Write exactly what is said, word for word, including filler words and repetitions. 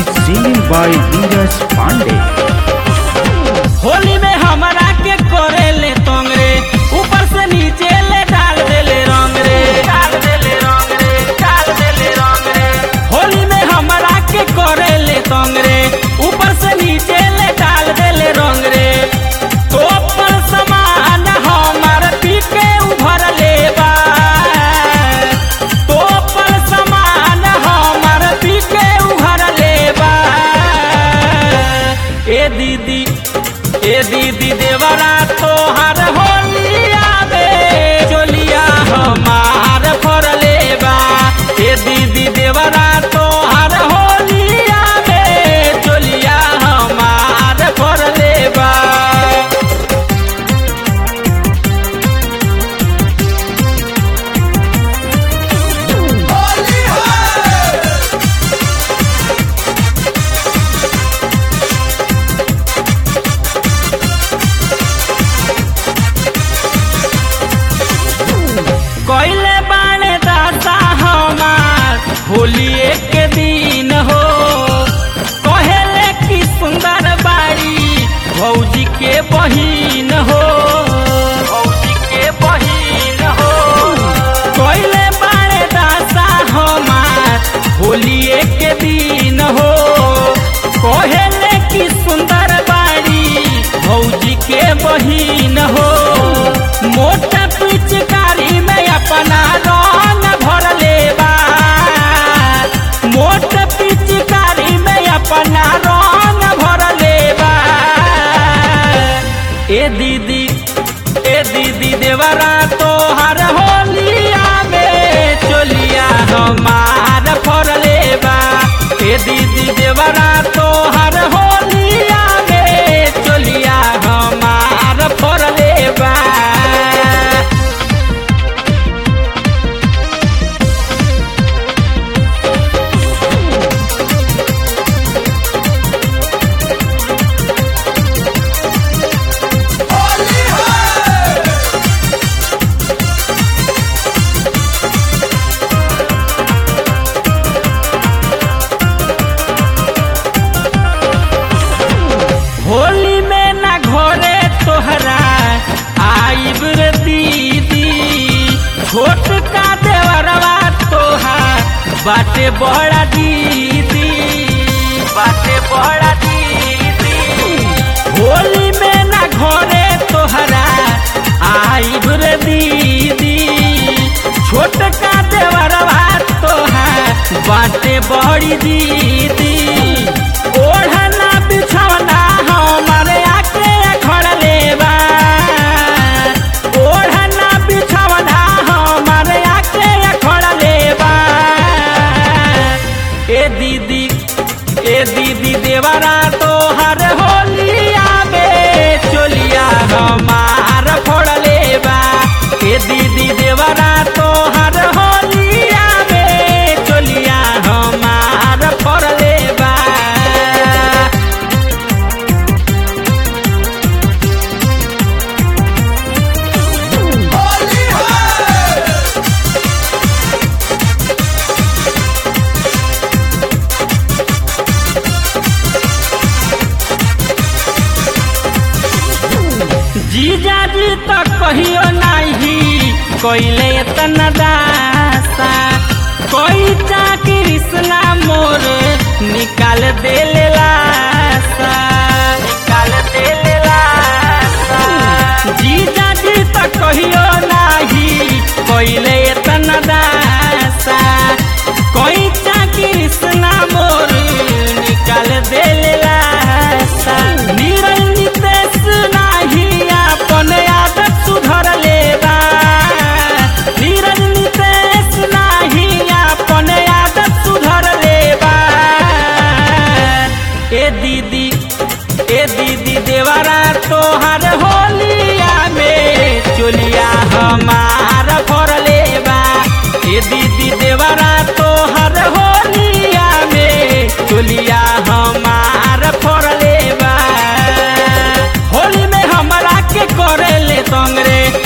Music singing by Dheeraj Pandey. Holi में हमरा के करे ले तंग रे, ऊपर से नीचे ले डाल दे ले रंग रे, डाल दे ले रंग रे, डाल दे ले रंग रे। होली में हमरा के करे ले तंग रे, ऊपर से नीचे ले डाल दे ले रंग रे। तो पर समान हमार पी के उभर ले बा, तो पर समान हमार पी के उभर ले बा। ए दीदी ए दीदी देवरा तोहर होलिया में चोलिया हमार फरले बा। ए दीदी देवरा तोहर होलिया में चोलिया हमार फरले बा। कोइले बाणे दासा हमार होली एक दिन हो, कहेले की सुंदर बाड़ी भौजी के बहिन हो, भौजी के बहिन हो। कोइले बाणे दासा हमार होली एक दिन हो, कहेले की सुंदर बाड़ी भौजी के बहिन हो। मोटा पिचकारी में अपना रंग भर लेबा, मोट पिचकारी में अपना रंग भर लेबा। ए दीदी ए दीदी देवरा तोहर होलिया में चोलिया हमार फर लेबा। ए दीदी देवरा तोहर होलिया में चोलिया हमार फर लेबा। होली में ना घरे तोहरा आइब रे दीदी, छोट का देवरवा तोहार बाटे बड़ा दीदी, बाटे बड़ा दीदी। होली में ना घरे तोहरा आइब रे दीदी, छोट का देवरवा तोहार बाटे बड़ी दीदी। ओढ़ना बिछौना हमारे आके खड़ लेबा, ओढ़ना बिछौना हमारे आके खड़ लेबा। ए दीदी ए दीदी देवरा तोहर होलिया में चोलिया हमार फोड़ लेबा। ए दीदी देवरा तोहर होलिया में चोलिया हमार फोड़ लेबा। जीजा जी तो कहियो नहीं कोइले इतना दासा, कोई चा कृष्णा मोर निकाल दे ले लासा, निकाल दे ले लासा। जीजा जी तो कहियो नहीं कोइले इतना दासा, कोई चा कृष्णा मोर निकाल दे ले लासा। निरंजित नाही अपन आदत सुधर लेबा, निरंजित नाही अपन आदत सुधर लेबा। ए दीदी ए दीदी देवरा तोहर होलिया में चोलिया हमार फर लेबा। ए दीदी देवरा तोहर होलिया में चोलिया हमार फर लेबा। होली में हमरा के करे ले तंग रे,